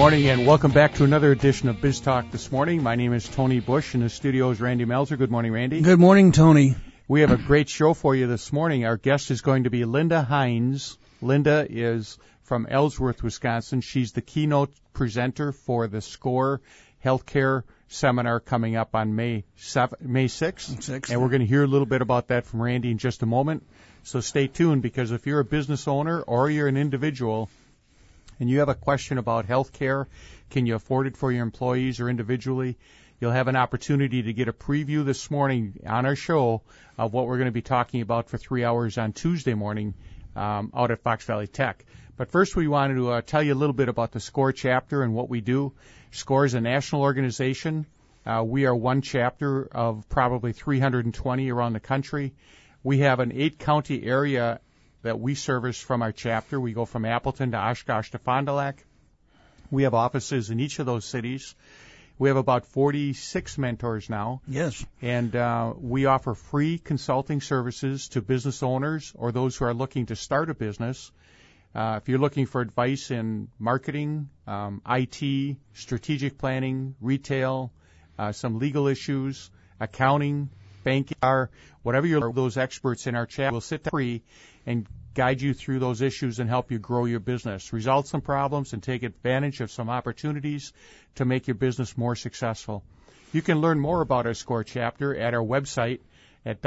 morning and welcome back to another edition of Biz Talk this morning. My name is Tony Bush. In the studio is Randy Melzer. Good morning, Randy. Good morning, Tony. We have a great show for you this morning. Our guest is going to be Linda Hines. Linda is from Ellsworth, Wisconsin. She's the keynote presenter for the SCORE Healthcare Seminar coming up on May 6th. And we're going to hear a little bit about that from Randy in just a moment. So stay tuned, because if you're a business owner or you're an individual and you have a question about health care, can you afford it for your employees or individually, you'll have an opportunity to get a preview this morning on our show of what we're going to be talking about for 3 hours on Tuesday morning out at Fox Valley Tech. But first we wanted to tell you a little bit about the SCORE chapter and what we do. SCORE is a national organization. We are one chapter of probably 320 around the country. We have an 8-county area that we service from our chapter. We go from Appleton to Oshkosh to Fond du Lac. We have offices in each of those cities. We have about 46 mentors now. Yes. And we offer free consulting services to business owners or those who are looking to start a business. If you're looking for advice in marketing, IT, strategic planning, retail, some legal issues, accounting, banking, whatever you're, those experts in our chat will sit down free and guide you through those issues and help you grow your business, resolve some problems, and take advantage of some opportunities to make your business more successful. You can learn more about our SCORE chapter at our website at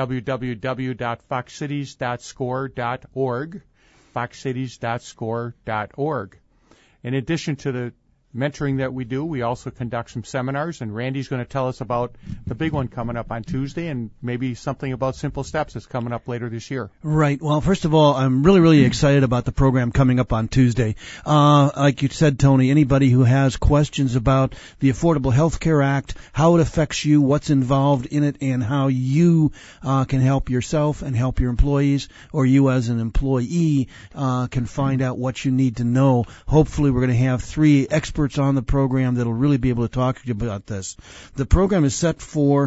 www.foxcities.score.org, foxcities.score.org. In addition to the mentoring that we do, we also conduct some seminars, and Randy's going to tell us about the big one coming up on Tuesday and maybe something about Simple Steps that's coming up later this year. Right. Well, first of all, I'm really excited about the program coming up on Tuesday. Like you said, Tony, anybody who has questions about the Affordable Health Care Act, how it affects you, what's involved in it, and how you can help yourself and help your employees, or you as an employee can find out what you need to know. Hopefully we're going to have 3 experts on the program that'll really be able to talk to you about this. The program is set for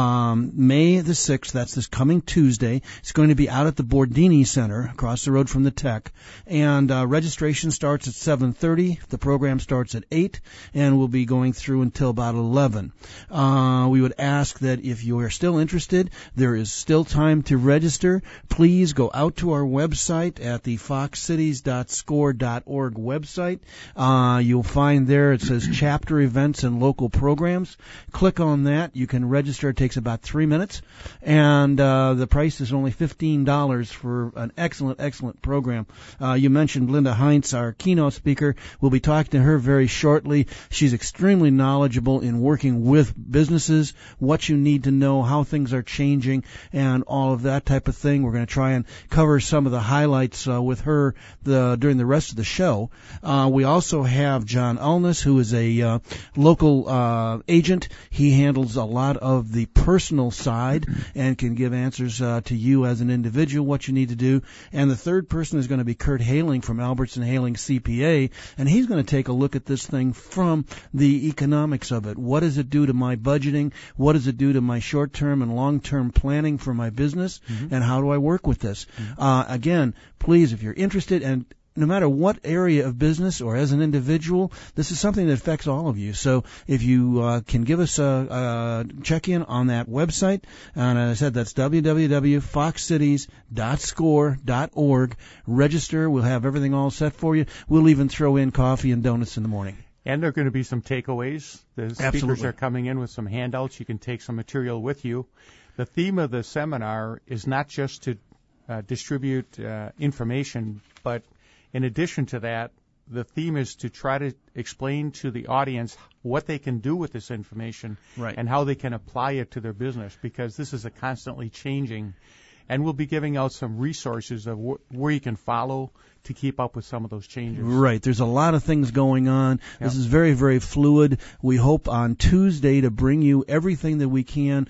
May the 6th. That's this coming Tuesday. It's going to be out at the Bordini Center across the road from the Tech. And registration starts at 7:30. The program starts at 8 and will be going through until about 11. We would ask that if you are still interested, there is still time to register. Please go out to our website at the foxcities.score.org website. You'll find there it says chapter events and local programs. Click on that. You can register. It takes about 3 minutes, and the price is only $15 for an excellent program. You mentioned Linda Hines, our keynote speaker. We'll be talking to her very shortly. She's extremely knowledgeable in working with businesses, what you need to know, how things are changing, and all of that type of thing. We're going to try and cover some of the highlights with her during the rest of the show. We also have John Ulness, who is a local agent. He handles a lot of the personal side and can give answers to you as an individual, what you need to do. And the third person is going to be Kurt Haling from Albertson Haling CPA, and he's going to take a look at this thing from the economics of it. What does it do to my budgeting? What does it do to my short-term and long-term planning for my business? And how do I work with this? Again, please, if you're interested, and no matter what area of business or as an individual, this is something that affects all of you. So if you can give us a check-in on that website, and as I said, that's www.foxcities.score.org. Register. We'll have everything all set for you. We'll even throw in coffee and donuts in the morning. And there are going to be some takeaways. The speakers are coming in with some handouts. You can take some material with you. The theme of the seminar is not just to distribute information, but in addition to that, the theme is to try to explain to the audience what they can do with this information and how they can apply it to their business, because this is a constantly changing. And we'll be giving out some resources of where you can follow to keep up with some of those changes. Right. There's a lot of things going on. Yep. This is very fluid. We hope on Tuesday to bring you everything that we can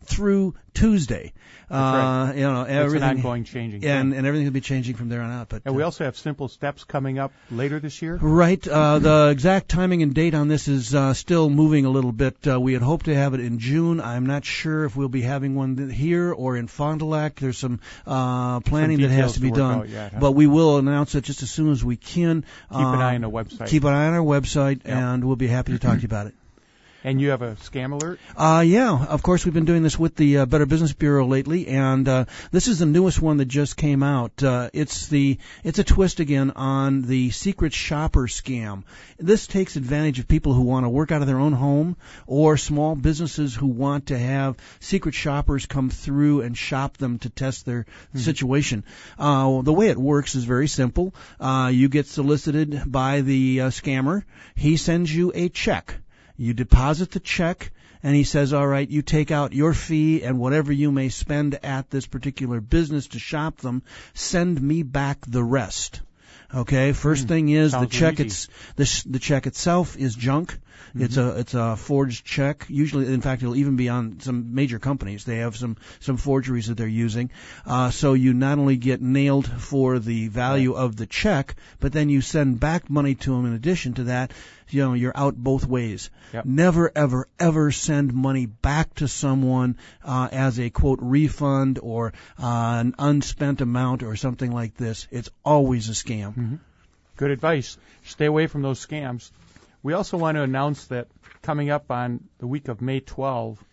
through Tuesday. Right. Everything, it's an ongoing changing and everything will be changing from there on out. But and we also have Simple Steps coming up later this year. Right. The exact timing and date on this is still moving a little bit. We had hoped to have it in June. I'm not sure if we'll be having one here or in Fond du Lac. There's some planning that has to be done, yet, huh? but we will announce it just as soon as we can. Keep an eye on the website. Keep an eye on our website, and we'll be happy to talk to you about it. And you have a scam alert? Yeah, of course we've been doing this with the Better Business Bureau lately, and this is the newest one that just came out. It's a twist again on the secret shopper scam. This takes advantage of people who want to work out of their own home or small businesses who want to have secret shoppers come through and shop them to test their situation. The way it works is very simple. You get solicited by the scammer. He sends you a check. You deposit the check, and he says, all right, you take out your fee and whatever you may spend at this particular business to shop them, send me back the rest. Okay, first thing is the check the check itself is junk. It's a forged check. Usually, in fact, it'll even be on some major companies. They have some forgeries that they're using. So you not only get nailed for the value of the check, but then you send back money to them in addition to that. You're out both ways. Yep. Never, ever, ever send money back to someone as a, quote, refund or an unspent amount or something like this. It's always a scam. Mm-hmm. Good advice. Stay away from those scams. We also want to announce that coming up on the week of May 12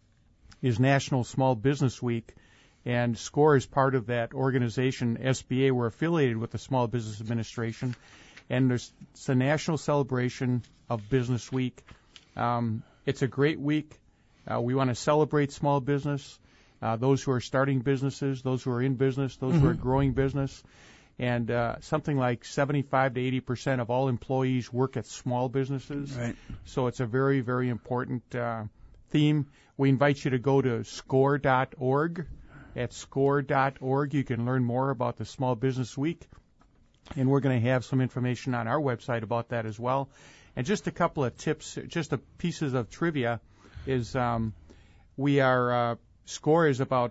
is National Small Business Week, and SCORE is part of that organization. SBA, we're affiliated with the Small Business Administration. And it's a national celebration of Business Week. It's a great week. We want to celebrate small business, those who are starting businesses, those who are in business, those who are growing business. And something like 75 to 80% of all employees work at small businesses. Right. So it's a very, very important theme. We invite you to go to score.org. At score.org, you can learn more about the Small Business Week. And we're going to have some information on our website about that as well. And just a couple of tips, just a pieces of trivia is SCORE is about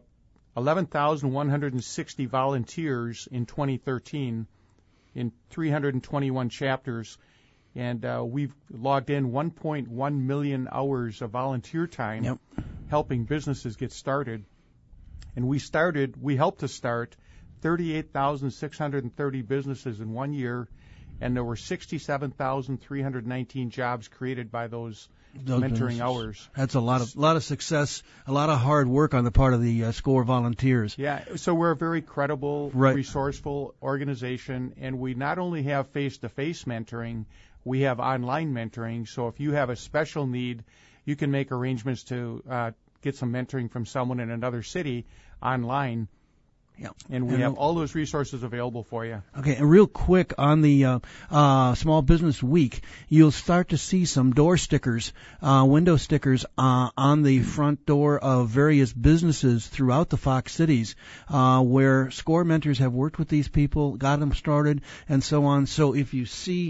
11,160 volunteers in 2013 in 321 chapters. And we've logged in 1.1 million hours of volunteer time helping businesses get started. And we helped to start 38,630 businesses in 1 year, and there were 67,319 jobs created by those mentoring businesses. Hours. That's a lot of success, a lot of hard work on the part of the SCORE volunteers. Yeah, so we're a very credible, resourceful organization, and we not only have face-to-face mentoring, we have online mentoring. So if you have a special need, you can make arrangements to get some mentoring from someone in another city online. Yeah. And we have all those resources available for you. Okay, and real quick on the Small Business Week, you'll start to see some door stickers, window stickers on the front door of various businesses throughout the Fox cities where SCORE mentors have worked with these people, got them started, and so on. So if you see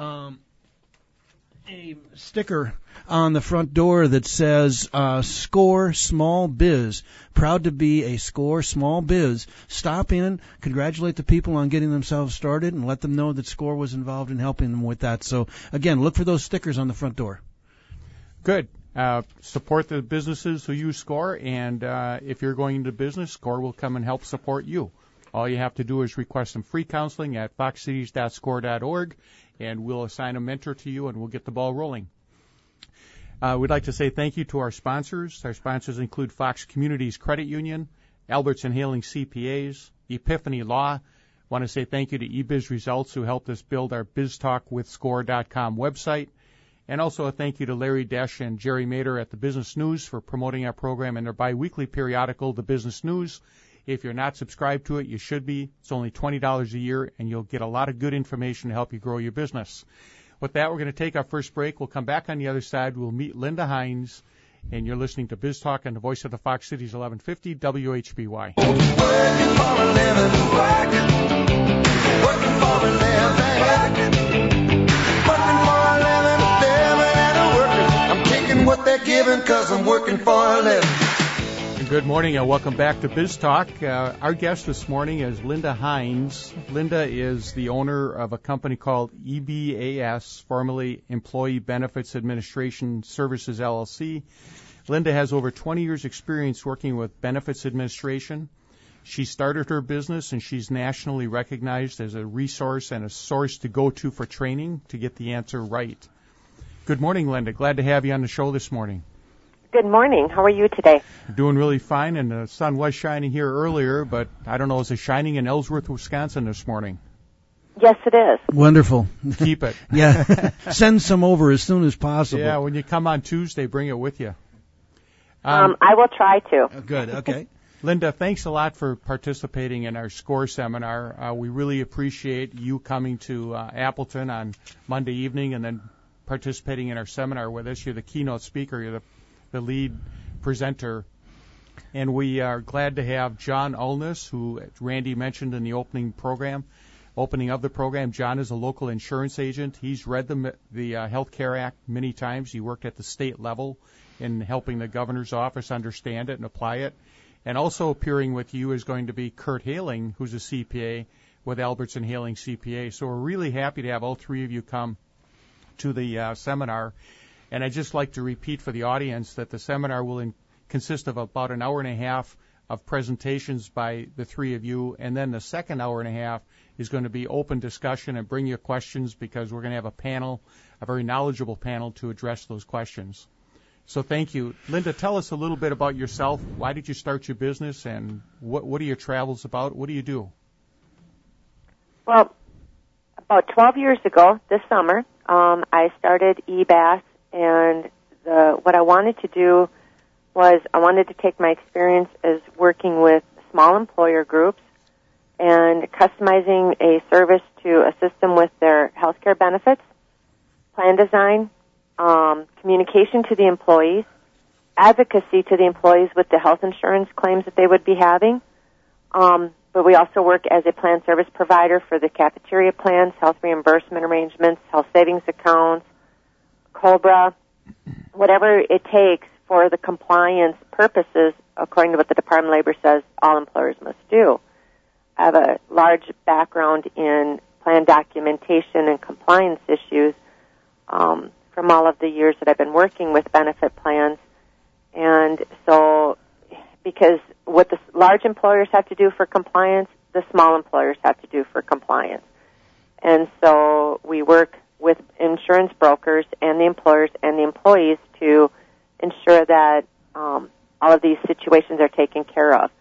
a sticker on the front door that says SCORE Small Biz, proud to be a SCORE Small Biz, stop in, congratulate the people on getting themselves started, and let them know that SCORE was involved in helping them with that. So again, look for those stickers on the front door. Good. Support the businesses who use SCORE, and if you're going into business, SCORE will come and help support you. All you have to do is request some free counseling at foxcities.score.org, and we'll assign a mentor to you, and we'll get the ball rolling. We'd like to say thank you to our sponsors. Our sponsors include Fox Communities Credit Union, Albertson Hailing CPAs, Epiphany Law. Want to say thank you to eBiz Results, who helped us build our BizTalkWithScore.com website. And also a thank you to Larry Desch and Jerry Mader at the Business News for promoting our program and their biweekly periodical, The Business News. If you're not subscribed to it, you should be. It's only $20 a year, and you'll get a lot of good information to help you grow your business. With that, we're going to take our first break. We'll come back on the other side. We'll meet Linda Hines, and you're listening to Biz Talk on the voice of the Fox Cities 1150 WHBY. Working for a living, working for a living, and a working. I'm taking what they're giving 'cause I'm working for a living. Good morning and welcome back to Biz Talk. Our guest this morning is Linda Hines. Linda is the owner of a company called EBAS, formerly Employee Benefits Administration Services, LLC. Linda has over 20 years' experience working with benefits administration. She started her business and she's nationally recognized as a resource and a source to go to for training to get the answer right. Good morning, Linda. Glad to have you on the show this morning. Good morning. How are you today? Doing really fine, and the sun was shining here earlier, but I don't know, is it shining in Ellsworth, Wisconsin this morning? Yes, it is. Wonderful. Keep it. Yeah. Send some over as soon as possible. Yeah, when you come on Tuesday, bring it with you. I will try to. Good. Okay. Linda, thanks a lot for participating in our SCORE seminar. We really appreciate you coming to Appleton on Monday evening and then participating in our seminar with us. You're the keynote speaker. You're the lead presenter. And we are glad to have John Ulness, who Randy mentioned in the opening of the program. John is a local insurance agent. He's read the Health Care Act many times. He worked at the state level in helping the governor's office understand it and apply it. And also appearing with you is going to be Kurt Haling, who's a CPA with Albertson Haling CPA. So we're really happy to have all three of you come to the seminar. And I'd just like to repeat for the audience that the seminar will consist of about an hour and a half of presentations by the three of you, and then the second hour and a half is going to be open discussion and bring your questions because we're going to have a panel, a very knowledgeable panel, to address those questions. So thank you. Linda, tell us a little bit about yourself. Why did you start your business, and what are your travels about? What do you do? Well, about 12 years ago, this summer, I started EBAS. And what I wanted to do was I wanted to take my experience as working with small employer groups and customizing a service to assist them with their health care benefits, plan design, communication to the employees, advocacy to the employees with the health insurance claims that they would be having. But we also work as a plan service provider for the cafeteria plans, health reimbursement arrangements, health savings accounts, COBRA, whatever it takes for the compliance purposes, according to what the Department of Labor says all employers must do. I have a large background in plan documentation and compliance issues from all of the years that I've been working with benefit plans. And so, because what the large employers have to do for compliance, the small employers have to do for compliance. And so we work with insurance brokers and the employers and the employees to ensure that all of these situations are taken care of.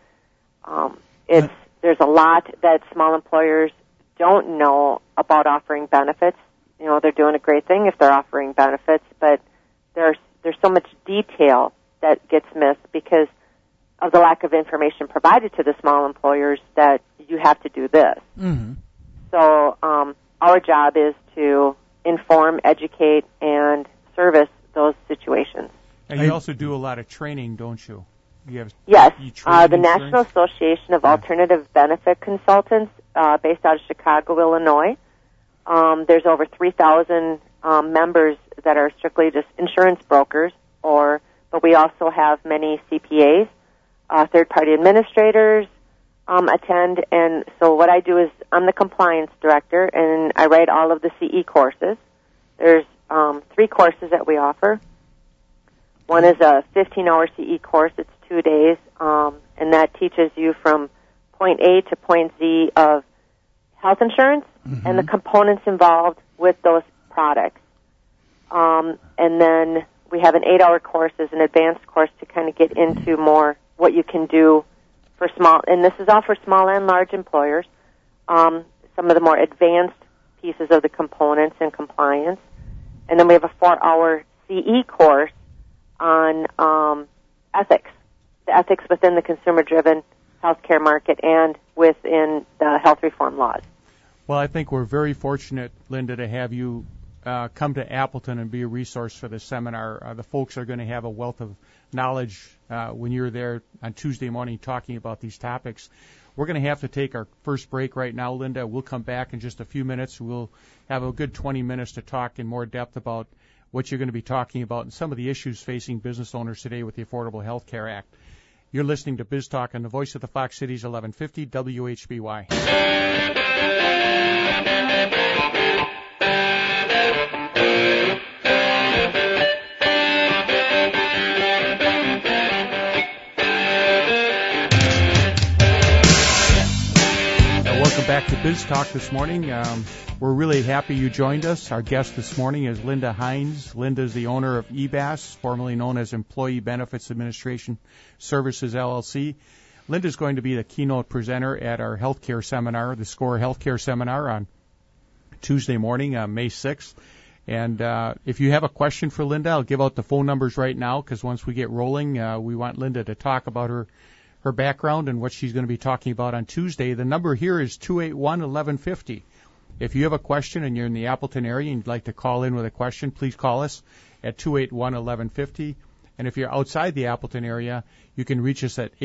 There's a lot that small employers don't know about offering benefits. You know, they're doing a great thing if they're offering benefits, but there's so much detail that gets missed because of the lack of information provided to the small employers that you have to do this. Mm-hmm. So our job is to inform, educate, and service those situations. And you also do a lot of training, don't you? Yes. You train the insurance? National Association of Alternative Benefit Consultants, based out of Chicago, Illinois. There's over 3,000 members that are strictly just insurance brokers, but we also have many CPAs, third-party administrators, attend, and so what I do is I'm the compliance director, and I write all of the CE courses. There's 3 courses that we offer. One is a 15-hour CE course. It's 2 days, and that teaches you from point A to point Z of health insurance and the components involved with those products. And then we have an 8-hour course as an advanced course to kind of get into more what you can do for small, and this is all for small and large employers, some of the more advanced pieces of the components and compliance. And then we have a 4-hour CE course on ethics, the ethics within the consumer-driven healthcare market and within the health reform laws. Well, I think we're very fortunate, Linda, to have you come to Appleton and be a resource for this seminar. The folks are going to have a wealth of knowledge when you're there on Tuesday morning talking about these topics. We're going to have to take our first break right now, Linda. We'll come back in just a few minutes. We'll have a good 20 minutes to talk in more depth about what you're going to be talking about and some of the issues facing business owners today with the Affordable Health Care Act. You're listening to Biz Talk on the Voice of the Fox Cities, 1150 WHBY. Welcome back to Biz Talk this morning. We're really happy you joined us. Our guest this morning is Linda Hines. Linda is the owner of EBAS, formerly known as Employee Benefits Administration Services, LLC. Linda is going to be the keynote presenter at our healthcare seminar, the SCORE Healthcare Seminar, on Tuesday morning, May 6th. And if you have a question for Linda, I'll give out the phone numbers right now, because once we get rolling, we want Linda to talk about her background and what she's going to be talking about on Tuesday. The number here is 281-1150. If you have a question and you're in the Appleton area and you'd like to call in with a question, please call us at 281-1150. And if you're outside the Appleton area, you can reach us at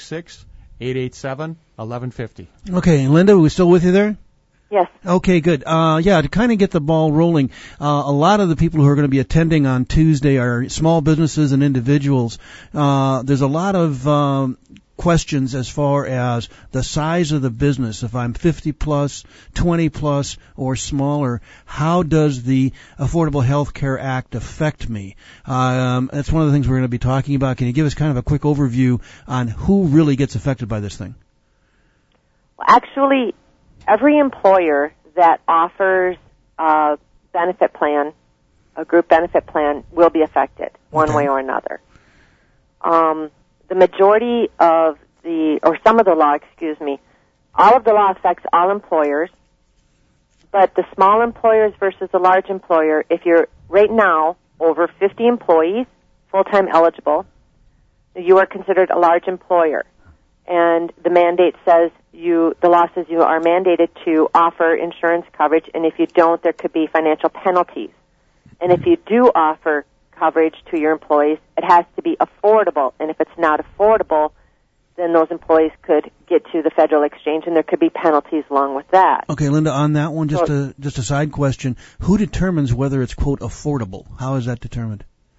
866-887-1150. Okay, Linda, are we still with you there? Yes. Okay, good. To kind of get the ball rolling, a lot of the people who are going to be attending on Tuesday are small businesses and individuals. There's a lot of questions as far as the size of the business. If I'm 50 plus, 20 plus, or smaller, how does the Affordable Health Care Act affect me? That's one of the things we're going to be talking about. Can you give us kind of a quick overview on who really gets affected by this thing? Well, actually, every employer that offers a benefit plan, a group benefit plan, will be affected one way or another. The majority of some of the law, all of the law affects all employers, but the small employers versus the large employer, if you're right now over 50 employees, full-time eligible, you are considered a large employer. And the mandate says the law says you are mandated to offer insurance coverage, and if you don't, there could be financial penalties. And if you do offer coverage to your employees, it has to be affordable. And if it's not affordable, then those employees could get to the federal exchange, and there could be penalties along with that. Okay, Linda, on that one, just a side question. Who determines whether it's, quote, affordable? How is that determined?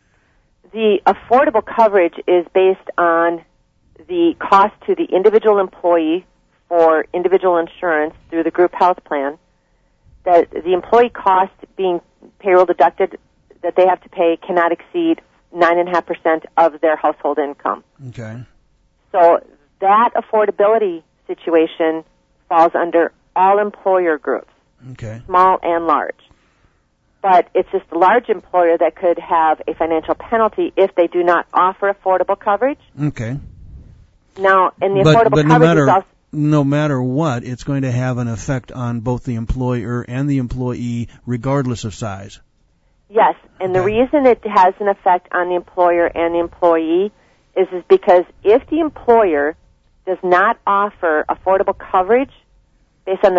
The affordable coverage is based on the cost to the individual employee for individual insurance through the group health plan, that the employee cost being payroll deducted that they have to pay cannot exceed 9.5% of their household income. Okay. So that affordability situation falls under all employer groups, okay, small and large. But it's just the large employer that could have a financial penalty if they do not offer affordable coverage. Okay. Now, and the affordable coverage is also... No matter what, it's going to have an effect on both the employer and the employee, regardless of size. Yes, and the reason it has an effect on the employer and the employee is because if the employer does not offer affordable coverage based on the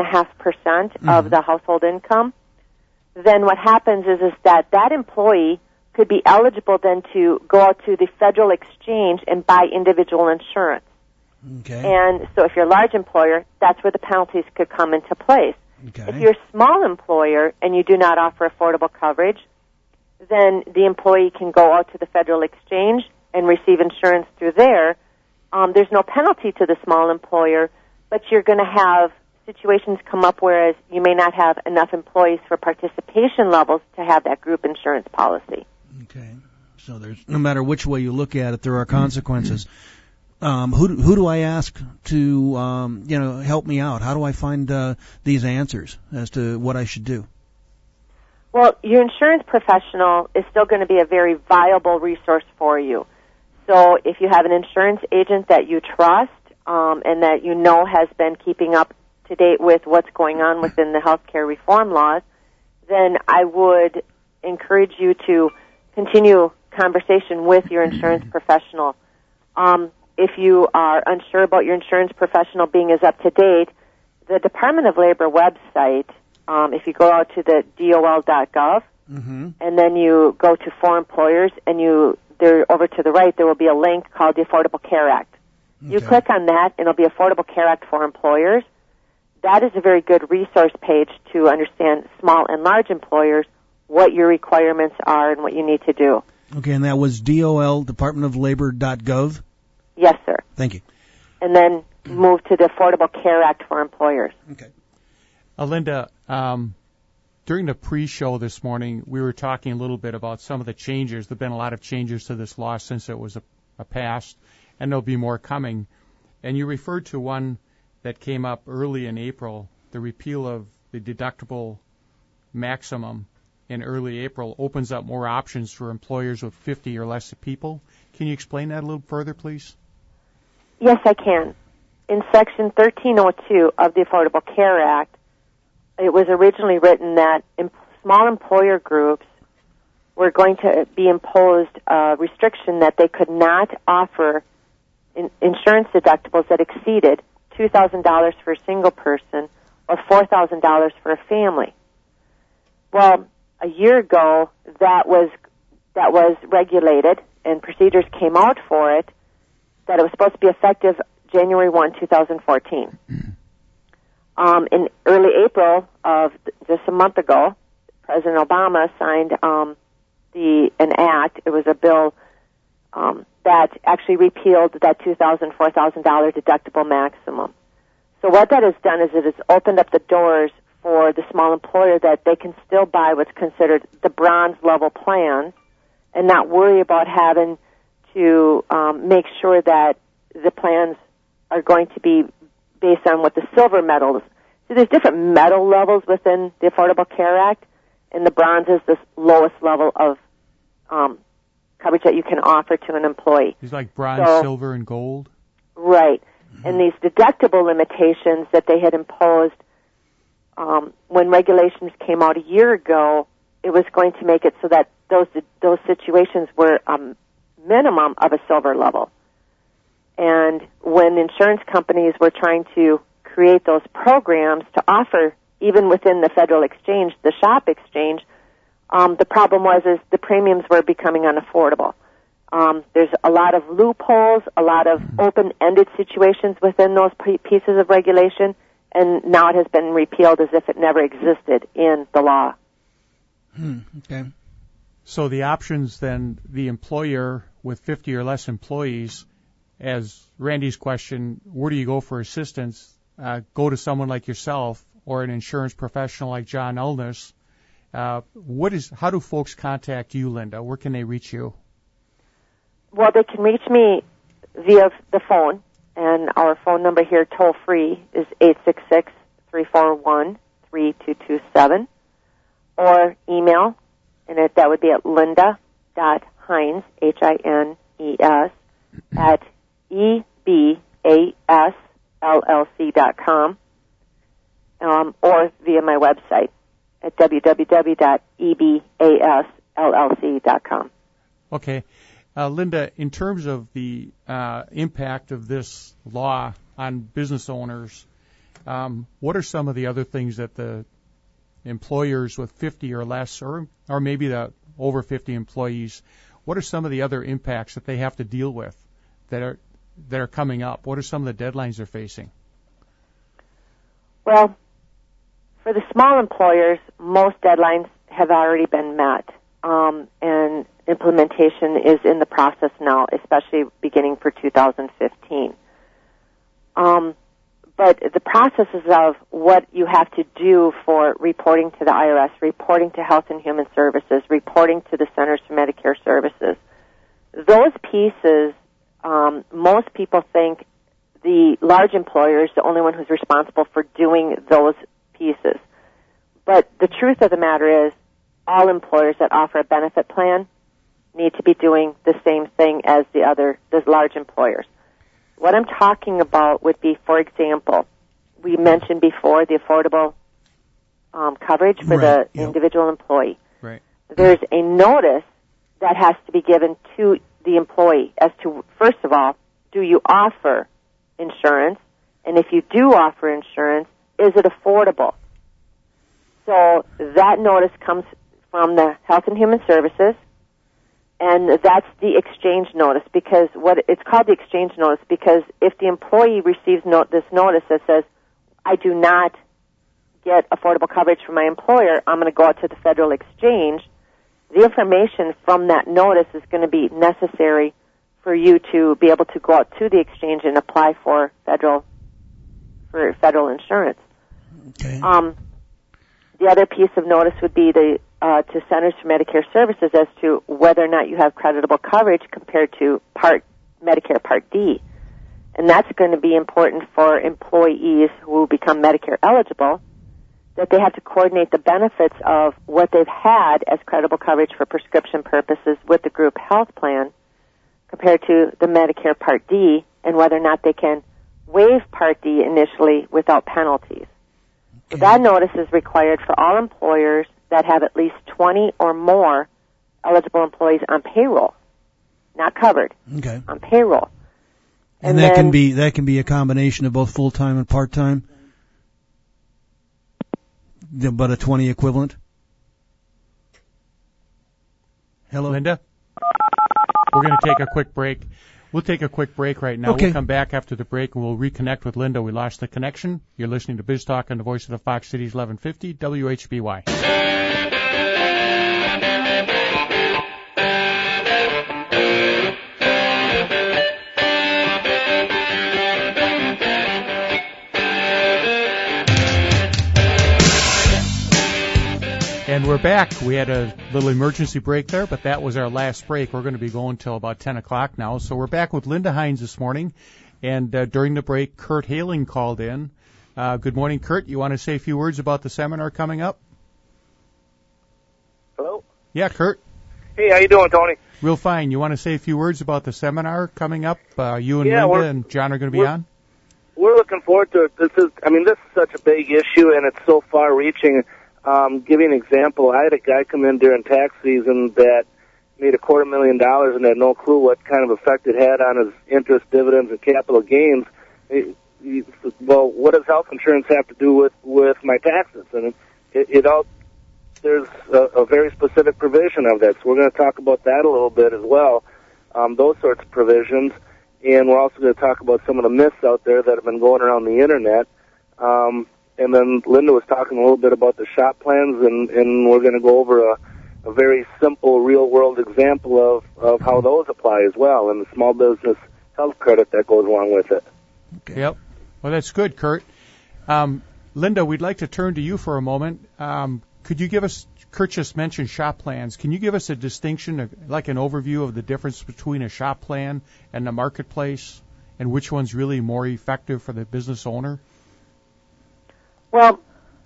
9.5% of the household income, then what happens is that employee could be eligible then to go out to the federal exchange and buy individual insurance. Okay. And so if you're a large employer, that's where the penalties could come into place. Okay. If you're a small employer and you do not offer affordable coverage, then the employee can go out to the federal exchange and receive insurance through there. There's no penalty to the small employer, but you're going to have situations come up whereas you may not have enough employees for participation levels to have that group insurance policy. Okay. So there's, no matter which way you look at it, there are consequences. Who do I ask to help me out? How do I find these answers as to what I should do? Well, your insurance professional is still going to be a very viable resource for you. So if you have an insurance agent that you trust and that you know has been keeping up to date with what's going on within the healthcare reform laws, then I would encourage you to continue conversation with your insurance professional. If you are unsure about your insurance professional being as up to date, the Department of Labor website, if you go out to the DOL.gov, and then you go to For Employers, and there over to the right, there will be a link called the Affordable Care Act. Okay. You click on that, and it'll be Affordable Care Act for Employers. That is a very good resource page to understand small and large employers, what your requirements are and what you need to do. Okay, and that was DOL, Department of Labor.gov? Yes, sir. Thank you. And then move to the Affordable Care Act for employers. Okay. Linda, during the pre-show this morning, we were talking a little bit about some of the changes. There have been a lot of changes to this law since it was passed, and there'll be more coming. And you referred to one that came up early in April, the repeal of the deductible maximum in early April opens up more options for employers with 50 or less people. Can you explain that a little further, please? Yes, I can. In Section 1302 of the Affordable Care Act, it was originally written that small employer groups were going to be imposed a restriction that they could not offer insurance deductibles that exceeded $2,000 for a single person or $4,000 for a family. Well, a year ago, that was regulated, and procedures came out for it, that it was supposed to be effective January 1, 2014. In early April of just a month ago, President Obama signed an act. It was a bill that actually repealed that $2,000, $4,000 deductible maximum. So what that has done is it has opened up the doors for the small employer that they can still buy what's considered the bronze level plan and not worry about having to make sure that the plans are going to be based on what the silver medals. So there's different medal levels within the Affordable Care Act, and the bronze is the lowest level of coverage that you can offer to an employee. It's like bronze, silver, and gold? Right. And these deductible limitations that they had imposed when regulations came out a year ago, it was going to make it so that those situations were a minimum of a silver level. And when insurance companies were trying to create those programs to offer, even within the federal exchange, the SHOP exchange, the problem was the premiums were becoming unaffordable. There's a lot of loopholes, a lot of open-ended situations within those pieces of regulation, and now it has been repealed as if it never existed in the law. Okay. So the options then, the employer with 50 or less employees, as Randy's question, where do you go for assistance? Go to someone like yourself or an insurance professional like John Elness. How do folks contact you, Linda? Where can they reach you? Well, they can reach me via the phone, and our phone number here, toll-free, is 866-341-3227, or email, and that would be at linda.hines, Hines, at ebasllc.com, or via my website at www.ebasllc.com. Okay. Linda, in terms of the impact of this law on business owners, what are some of the other things that the employers with 50 or less, or maybe the over 50 employees, what are some of the other impacts that they have to deal with that are coming up? What are some of the deadlines they're facing? Well, for the small employers, most deadlines have already been met, and implementation is in the process now, especially beginning for 2015. But the processes of what you have to do for reporting to the IRS, reporting to Health and Human Services, reporting to the Centers for Medicare Services, those pieces, most people think the large employer is the only one who's responsible for doing those pieces. But the truth of the matter is all employers that offer a benefit plan need to be doing the same thing as the large employers. What I'm talking about would be, for example, we mentioned before the affordable coverage for the individual employee. Right. There's a notice that has to be given to the employee as to, first of all, do you offer insurance? And if you do offer insurance, is it affordable? So that notice comes from the Health and Human Services, and that's the exchange notice, because it's called the exchange notice because if the employee receives this notice that says, I do not get affordable coverage from my employer, I'm going to go out to the federal exchange, the information from that notice is going to be necessary for you to be able to go out to the exchange and apply for federal insurance. Okay. The other piece of notice would be to Centers for Medicare Services as to whether or not you have creditable coverage compared to Medicare Part D. And that's going to be important for employees who become Medicare eligible, that they have to coordinate the benefits of what they've had as credible coverage for prescription purposes with the group health plan compared to the Medicare Part D, and whether or not they can waive Part D initially without penalties. So that notice is required for all employers that have at least 20 or more eligible employees on payroll, not covered, on payroll. And that can be a combination of both full-time and part-time, but a 20 equivalent. Hello, Linda. We're going to take a quick break. We'll take a quick break right now. Okay. We'll come back after the break and we'll reconnect with Linda. We lost the connection. You're listening to Biz Talk on the voice of the Fox Cities 1150 WHBY. And we're back. We had a little emergency break there, but that was our last break. We're going to be going till about 10 o'clock now. So we're back with Linda Hines this morning. And during the break, Kurt Haling called in. Good morning, Kurt. You want to say a few words about the seminar coming up? Hello? Yeah, Kurt. Hey, how you doing, Tony? Real fine. You want to say a few words about the seminar coming up? You and Linda and John are going to be on? We're looking forward to it. This is such a big issue, and it's so far-reaching. Give you an example. I had a guy come in during tax season that made $250,000 and had no clue what kind of effect it had on his interest, dividends, and capital gains. Well, what does health insurance have to do with my taxes? And there's a very specific provision of that. So we're going to talk about that a little bit as well, those sorts of provisions. And we're also going to talk about some of the myths out there that have been going around the Internet. And then Linda was talking a little bit about the SHOP plans, and we're going to go over a very simple real-world example of how those apply as well, and the small business health credit that goes along with it. Okay. Yep. Well, that's good, Kurt. Linda, we'd like to turn to you for a moment. Could you give us, Kurt just mentioned SHOP plans. Can you give us a distinction, like an overview of the difference between a SHOP plan and the marketplace, and which one's really more effective for the business owner? Well,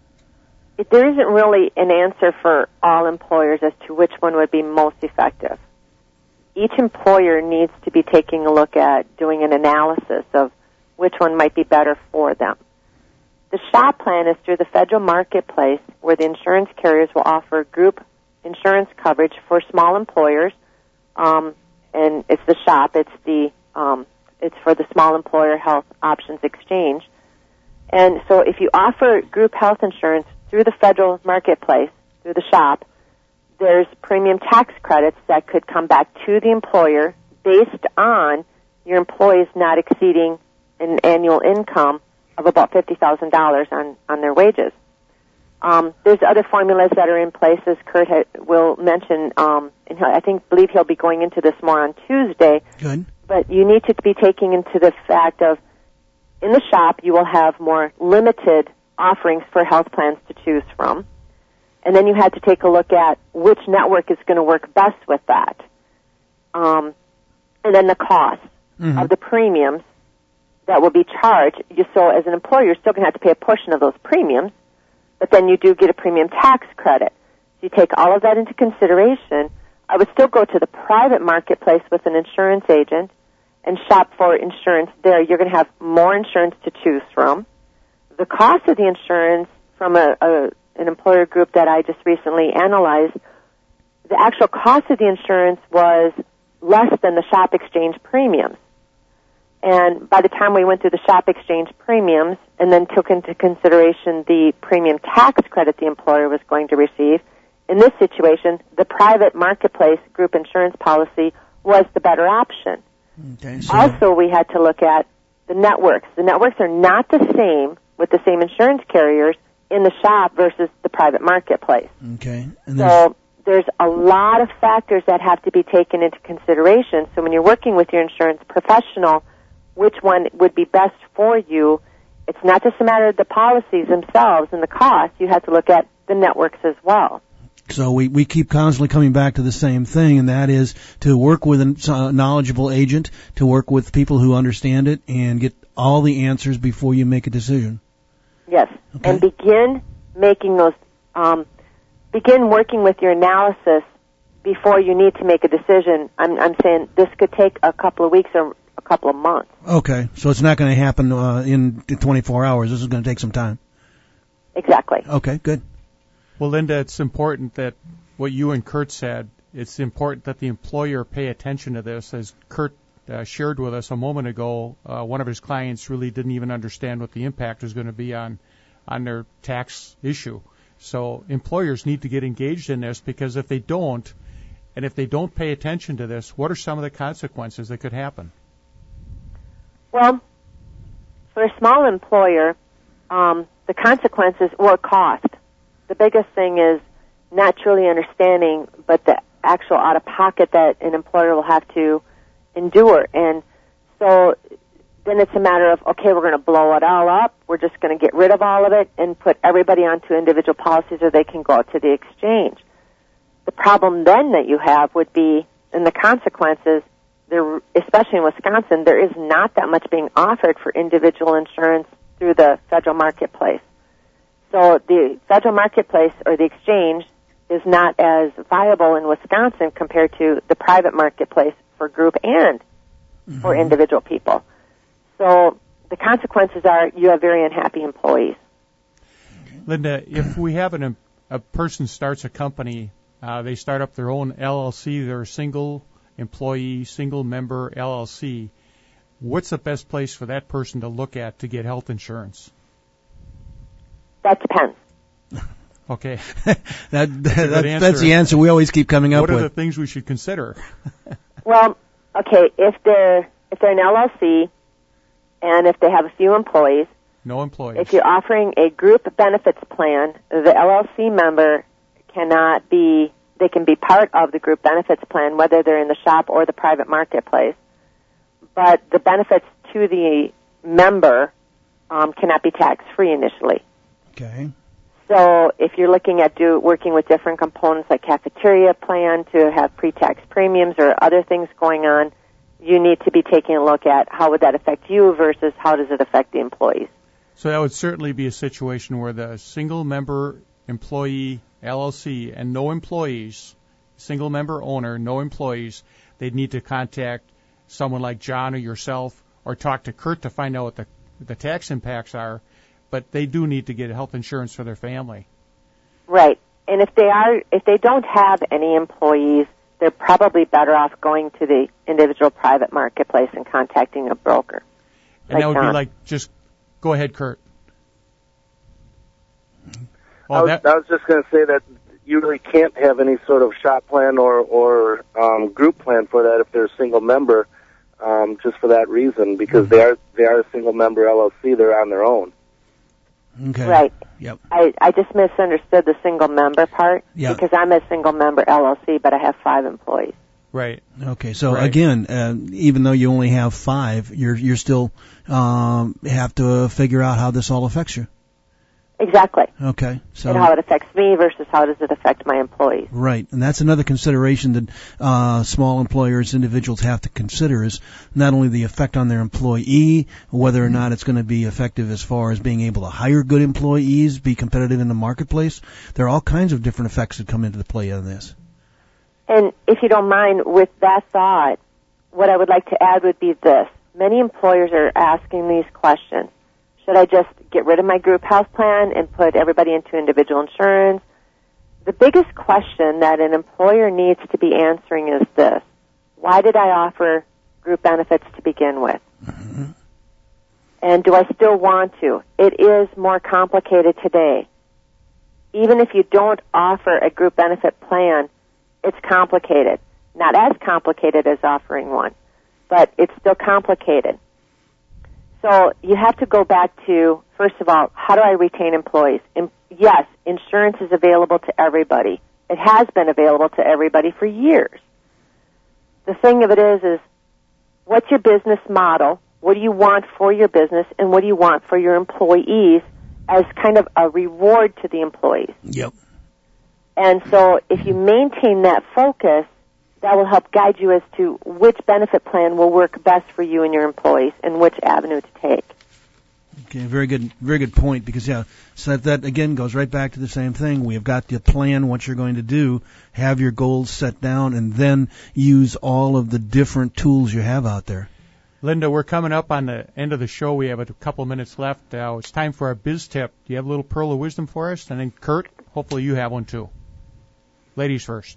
there isn't really an answer for all employers as to which one would be most effective. Each employer needs to be taking a look at doing an analysis of which one might be better for them. The SHOP plan is through the federal marketplace, where the insurance carriers will offer group insurance coverage for small employers, and it's the SHOP. It's for the Small Employer Health Options Exchange. And so if you offer group health insurance through the federal marketplace, through the SHOP, there's premium tax credits that could come back to the employer based on your employees not exceeding an annual income of about $50,000 on their wages. There's other formulas that are in place, as Kurt will mention, and I believe he'll be going into this more on Tuesday. Good. But you need to be taking into the fact of, in the SHOP, you will have more limited offerings for health plans to choose from. And then you had to take a look at which network is going to work best with that. And then the cost of the premiums that will be charged. So as an employer, you're still going to have to pay a portion of those premiums, but then you do get a premium tax credit. So you take all of that into consideration. I would still go to the private marketplace with an insurance agent and shop for insurance there. You're going to have more insurance to choose from. The cost of the insurance from an employer group that I just recently analyzed, the actual cost of the insurance was less than the SHOP exchange premiums. And by the time we went through the SHOP exchange premiums and then took into consideration the premium tax credit the employer was going to receive, in this situation, the private marketplace group insurance policy was the better option. Okay, so also, we had to look at the networks. The networks are not the same with the same insurance carriers in the SHOP versus the private marketplace. Okay. So there's a lot of factors that have to be taken into consideration. So when you're working with your insurance professional, which one would be best for you, it's not just a matter of the policies themselves and the cost. You have to look at the networks as well. So we keep constantly coming back to the same thing, and that is to work with a knowledgeable agent, to work with people who understand it, and get all the answers before you make a decision. Yes, Okay. and begin making those, begin working with your analysis before you need to make a decision. I'm saying this could take a couple of weeks or a couple of months. Okay, so it's not going to happen in 24 hours. This is going to take some time. Exactly. Okay, good. Well, Linda, it's important that what you and Kurt said, it's important that the employer pay attention to this. As Kurt shared with us a moment ago, one of his clients really didn't even understand what the impact was going to be on their tax issue. So employers need to get engaged in this, because if they don't, and if they don't pay attention to this, what are some of the consequences that could happen? Well, for a small employer, the consequences, or cost. The biggest thing is not truly understanding, but the actual out-of-pocket that an employer will have to endure. And so then it's a matter of, okay, we're going to blow it all up. We're just going to get rid of all of it and put everybody onto individual policies, or they can go out to the exchange. The problem then that you have would be, in the consequences, there, especially in Wisconsin, there is not that much being offered for individual insurance through the federal marketplace. So the federal marketplace, or the exchange, is not as viable in Wisconsin compared to the private marketplace for group and for individual people. So the consequences are you have very unhappy employees. Linda, if we have a person starts a company, they start up their own LLC, they're a single employee, single member LLC, what's the best place for that person to look at to get health insurance? That depends. Okay. That's the answer we always keep coming up What are with. the things we should consider? Well, okay, if they're an LLC and if they have a few employees, No employees. if you're offering a group benefits plan, the LLC member they can be part of the group benefits plan, whether they're in the shop or the private marketplace. But the benefits to the member cannot be tax-free initially. Okay. So if you're looking at working with different components like cafeteria plan to have pre-tax premiums or other things going on, you need to be taking a look at how would that affect you versus how does it affect the employees. So that would certainly be a situation where the single member employee LLC and no employees, single member owner, no employees, they'd need to contact someone like John or yourself or talk to Kurt to find out what the tax impacts are, but they do need to get health insurance for their family. Right. And if they don't have any employees, they're probably better off going to the individual private marketplace and contacting a broker. And that would John. be like, just go ahead, Kurt. I was just going to say that you really can't have any sort of shop plan or group plan for that if they're a single member, just for that reason, because they are a single member LLC. They're on their own. Okay. Right. Yep. I just misunderstood the single member part Yeah. because I'm a single member LLC, but I have 5 employees. Right. Okay. So Right. again, even though you only have 5, you're still have to figure out how this all affects you. Exactly. Okay. So And how it affects me versus how does it affect my employees. right, and that's another consideration that small employers, individuals have to consider is not only the effect on their employee, whether or not it's going to be effective as far as being able to hire good employees, be competitive in the marketplace. There are all kinds of different effects that come into the play on this. And if you don't mind, with that thought, what I would like to add would be this. Many employers are asking these questions. Should I just get rid of my group health plan and put everybody into individual insurance? The biggest question that an employer needs to be answering is this. Why did I offer group benefits to begin with? Mm-hmm. And do I still want to? It is more complicated today. Even if you don't offer a group benefit plan, it's complicated. Not as complicated as offering one, but it's still complicated. So you have to go back to, first of all, how do I retain employees? Yes, insurance is available to everybody. It has been available to everybody for years. The thing of it is what's your business model? What do you want for your business, and what do you want for your employees as kind of a reward to the employees? Yep. And so if you maintain that focus, that will help guide you as to which benefit plan will work best for you and your employees and which avenue to take. Okay, very good point, because so that again goes right back to the same thing. We have got to plan what you're going to do, have your goals set down, and then use all of the different tools you have out there. Linda, we're coming up on the end of the show. We have a couple minutes left. It's time for our biz tip. Do you have a little pearl of wisdom for us? And then Kurt, hopefully you have one too. Ladies first.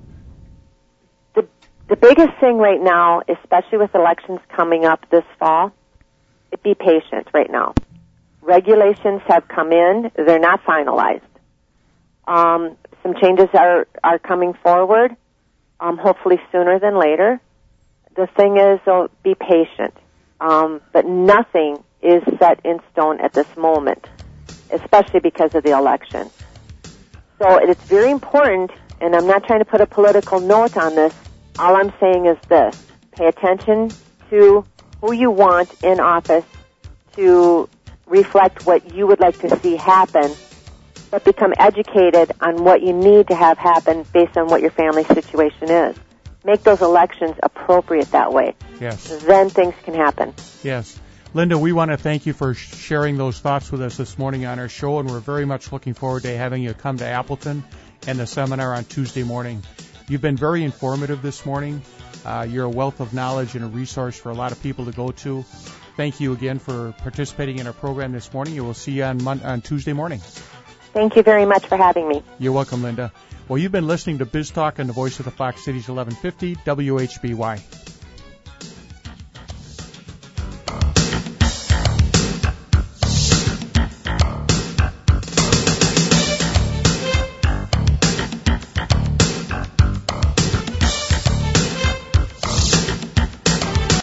The biggest thing right now, especially with elections coming up this fall, be patient right now. Regulations have come in. They're not finalized. Some changes are coming forward, hopefully sooner than later. The thing is, though, be patient. But nothing is set in stone at this moment, especially because of the election. So it's very important, and I'm not trying to put a political note on this. All I'm saying is this. Pay attention to who you want in office to reflect what you would like to see happen, but become educated on what you need to have happen based on what your family situation is. Make those elections appropriate that way. Yes. Then things can happen. Yes. Linda, we want to thank you for sharing those thoughts with us this morning on our show, and we're very much looking forward to having you come to Appleton and the seminar on Tuesday morning. You've been very informative this morning. You're a wealth of knowledge and a resource for a lot of people to go to. Thank you again for participating in our program this morning, and we'll see you on Tuesday morning. Thank you very much for having me. You're welcome, Linda. Well, you've been listening to Biz Talk on the Voice of the Fox Cities 1150 WHBY.